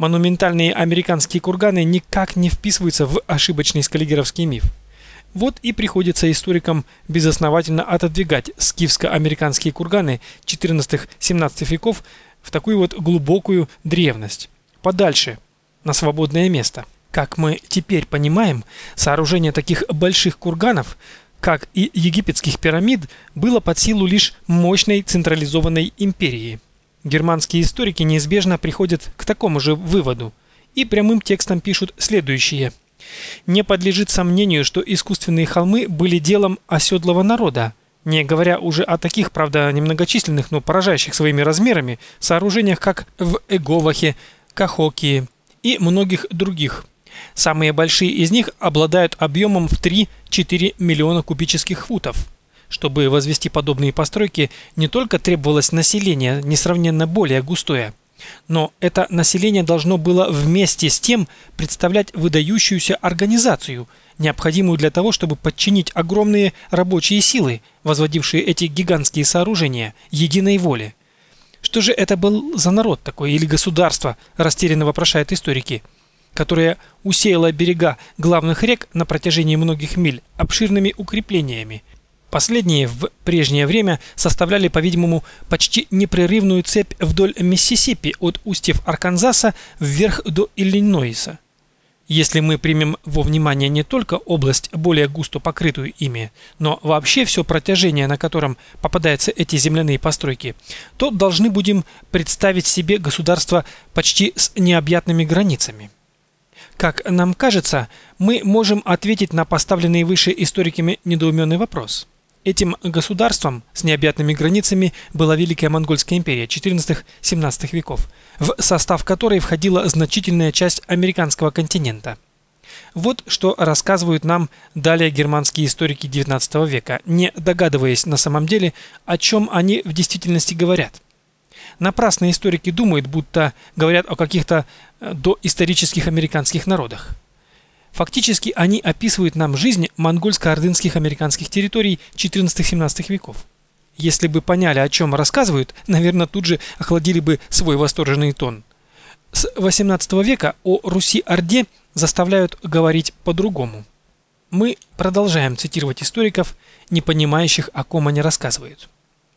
Монументальные американские курганы никак не вписываются в ошибочный скаллигеровский миф. Вот и приходится историкам безосновательно отодвигать скифско-американские курганы XIV-XVII веков в такую вот глубокую древность, подальше, на свободное место. Как мы теперь понимаем, сооружение таких больших курганов, как и египетских пирамид, было под силу лишь мощной централизованной империи. Германские историки неизбежно приходят к такому же выводу и прямым текстом пишут следующее: не подлежит сомнению, что искусственные холмы были делом оседлого народа, не говоря уже о таких, правда, немногочисленных, но поражающих своими размерами сооружениях, как в Эговахе, Кахокии и многих других. Самые большие из них обладают объемом в 3-4 миллиона кубических футов. Чтобы возвести подобные постройки, не только требовалось население несравненно более густое, но это население должно было вместе с тем представлять выдающуюся организацию, необходимую для того, чтобы подчинить огромные рабочие силы, возводившие эти гигантские сооружения, единой воле. Что же это был за народ такой или государство, растерянно вопрошают историки, которое усеяло берега главных рек на протяжении многих миль обширными укреплениями? Последние в прежнее время составляли, по-видимому, почти непрерывную цепь вдоль Миссисипи от устьев Арканзаса вверх до Иллинойса. Если мы примем во внимание не только область, более густо покрытую ими, но вообще все протяжение, на котором попадаются эти земляные постройки, то должны будем представить себе государство почти с необъятными границами. Как нам кажется, мы можем ответить на поставленный выше историками недоуменный вопрос. Этим государством с необъятными границами была Великая Монгольская империя XIV-XVII веков, в состав которой входила значительная часть американского континента. Вот что рассказывают нам далее германские историки XIX века, не догадываясь на самом деле, о чем они в действительности говорят. Напрасно историки думают, будто говорят о каких-то доисторических американских народах. Фактически они описывают нам жизнь монгольско-ордынских американских территорий XIV-XVII веков. Если бы поняли, о чем рассказывают, наверное, тут же охладили бы свой восторженный тон. С XVIII века о Руси-Орде заставляют говорить по-другому. Мы продолжаем цитировать историков, не понимающих, о ком они рассказывают.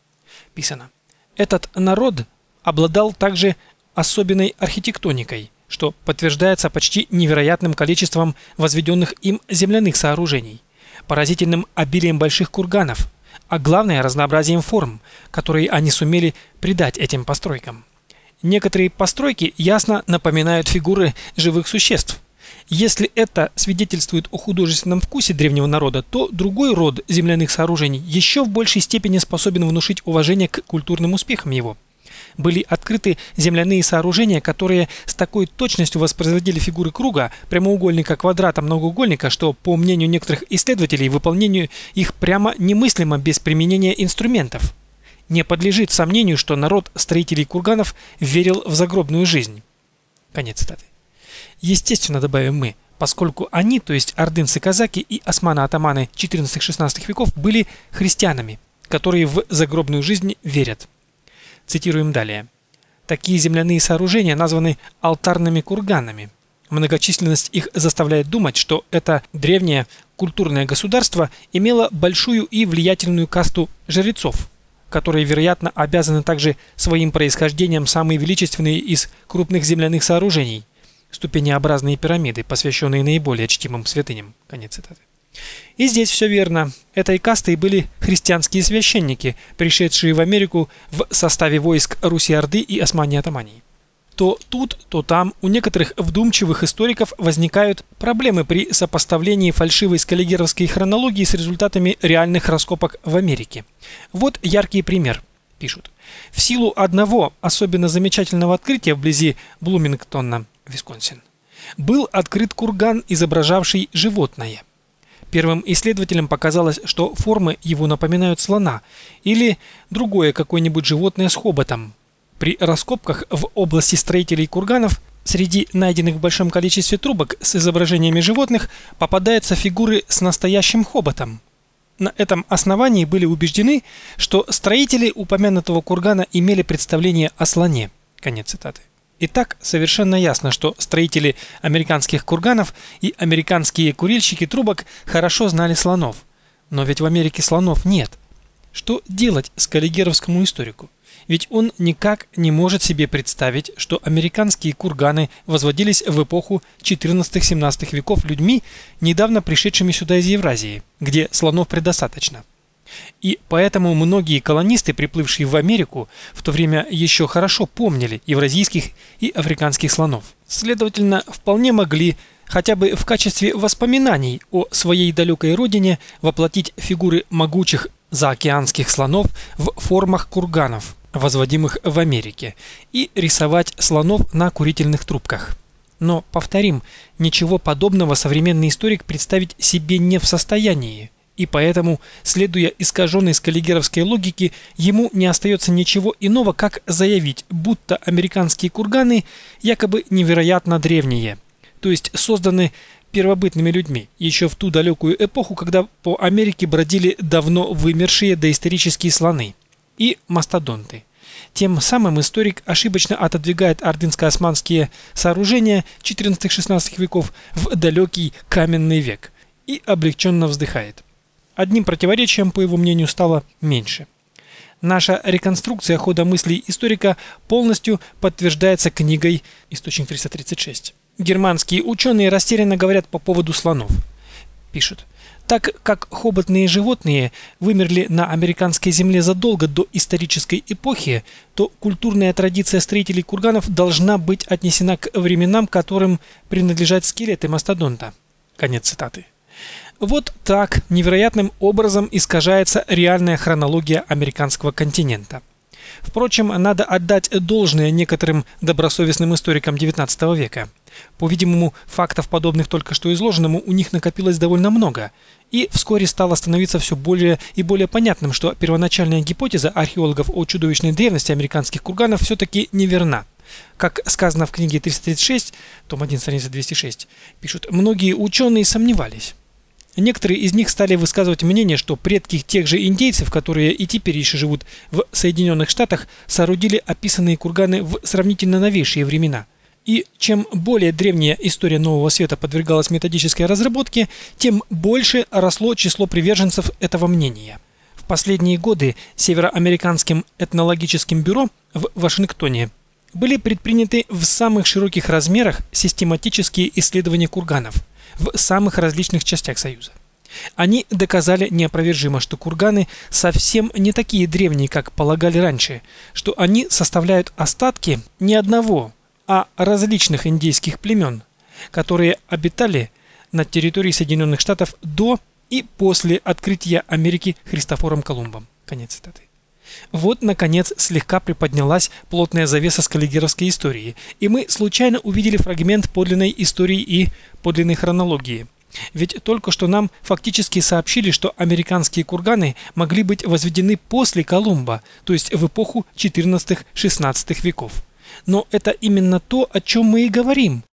Писано: этот народ обладал также особенной архитектоникой, что подтверждается почти невероятным количеством возведенных им земляных сооружений, поразительным обилием больших курганов, а главное разнообразием форм, которые они сумели придать этим постройкам. Некоторые постройки ясно напоминают фигуры живых существ. Если это свидетельствует о художественном вкусе древнего народа, то другой род земляных сооружений еще в большей степени способен внушить уважение к культурным успехам его. Были открыты земляные сооружения, которые с такой точностью воспроизводили фигуры круга, прямоугольника, квадрата, многоугольника, что, по мнению некоторых исследователей, выполнению их прямо немыслимо без применения инструментов. Не подлежит сомнению, что народ строителей курганов верил в загробную жизнь. Конец цитаты. Естественно, добавим мы, поскольку они, то есть ордынцы-казаки и османы-атаманы XIV-XVI веков, были христианами, которые в загробную жизнь верят. Цитируем далее. Такие земляные сооружения названы алтарными курганами. Многочисленность их заставляет думать, что это древнее культурное государство имело большую и влиятельную касту жрецов, которые, вероятно, обязаны также своим происхождением самые величественные из крупных земляных сооружений – ступенеобразные пирамиды, посвященные наиболее чтимым святыням. Конец цитаты. И здесь все верно. Этой кастой были христианские священники, пришедшие в Америку в составе войск Руси-Орды и Османии-Атамании. То тут, то там у некоторых вдумчивых историков возникают проблемы при сопоставлении фальшивой скаллигеровской хронологии с результатами реальных раскопок в Америке. Вот яркий пример, пишут. В силу одного особенно замечательного открытия вблизи Блумингтона, Висконсин, был открыт курган, изображавший животное. Первым исследователям показалось, что формы его напоминают слона или другое какое-нибудь животное с хоботом. При раскопках в области строителей курганов среди найденных в большом количестве трубок с изображениями животных попадаются фигуры с настоящим хоботом. На этом основании были убеждены, что строители упомянутого кургана имели представление о слоне. Конец цитаты. И так совершенно ясно, что строители американских курганов и американские курильщики трубок хорошо знали слонов. Но ведь в Америке слонов нет. Что делать скаллигеровскому историку? Ведь он никак не может себе представить, что американские курганы возводились в эпоху 14-17 веков людьми, недавно пришедшими сюда из Евразии, где слонов предостаточно. И поэтому многие колонисты, приплывшие в Америку, в то время еще хорошо помнили евразийских и африканских слонов. Следовательно, вполне могли хотя бы в качестве воспоминаний о своей далекой родине воплотить фигуры могучих заокеанских слонов в формах курганов, возводимых в Америке, и рисовать слонов на курительных трубках. Но, повторим, ничего подобного современный историк представить себе не в состоянии. И поэтому, следуя искаженной скаллигеровской логике, ему не остается ничего иного, как заявить, будто американские курганы якобы невероятно древние, то есть созданы первобытными людьми, еще в ту далекую эпоху, когда по Америке бродили давно вымершие доисторические слоны и мастодонты. Тем самым историк ошибочно отодвигает ордынско-османские сооружения XIV-XVI веков в далекий каменный век и облегченно вздыхает. Одним противоречием, по его мнению, стало меньше. Наша реконструкция хода мыслей историка полностью подтверждается книгой «Источник 336». Германские ученые растерянно говорят по поводу слонов. Пишут: так как хоботные животные вымерли на американской земле задолго до исторической эпохи, то культурная традиция строителей курганов должна быть отнесена к временам, которым принадлежат скелеты мастодонта. Конец цитаты. Вот так невероятным образом искажается реальная хронология американского континента. Впрочем, надо отдать должное некоторым добросовестным историкам XIX века. По-видимому, фактов, подобных только что изложенному, у них накопилось довольно много, и вскоре стало становиться все более и более понятным, что первоначальная гипотеза археологов о чудовищной древности американских курганов все-таки неверна. Как сказано в книге 336, том 1, страница 206, пишут: многие ученые сомневались. Некоторые из них стали высказывать мнение, что предки тех же индейцев, которые и теперь еще живут в Соединенных Штатах, соорудили описанные курганы в сравнительно новейшие времена. И чем более древняя история Нового Света подвергалась методической разработке, тем больше росло число приверженцев этого мнения. В последние годы Североамериканским этнологическим бюро в Вашингтоне были предприняты в самых широких размерах систематические исследования курганов в самых различных частях Союза. Они доказали неопровержимо, что курганы совсем не такие древние, как полагали раньше, что они составляют остатки не одного, а различных индейских племен, которые обитали на территории Соединенных Штатов до и после открытия Америки Христофором Колумбом. Конец цитаты. Вот, наконец, слегка приподнялась плотная завеса скаллигеровской истории, и мы случайно увидели фрагмент подлинной истории и подлинной хронологии. Ведь только что нам фактически сообщили, что американские курганы могли быть возведены после Колумба, то есть в эпоху XIV-XVI веков. Но это именно то, о чем мы и говорим.